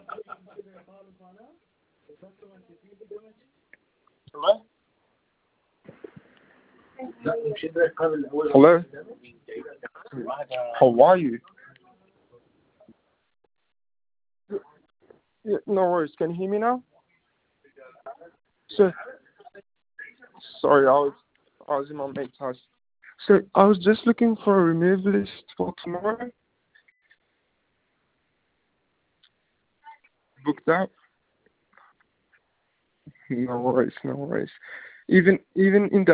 Hello? How are you? Yeah, no worries. Can you hear me now? So, sorry, I was in my mate's house. So, I was just looking for a removalist for tomorrow. Booked out? No worries, no worries. Even in the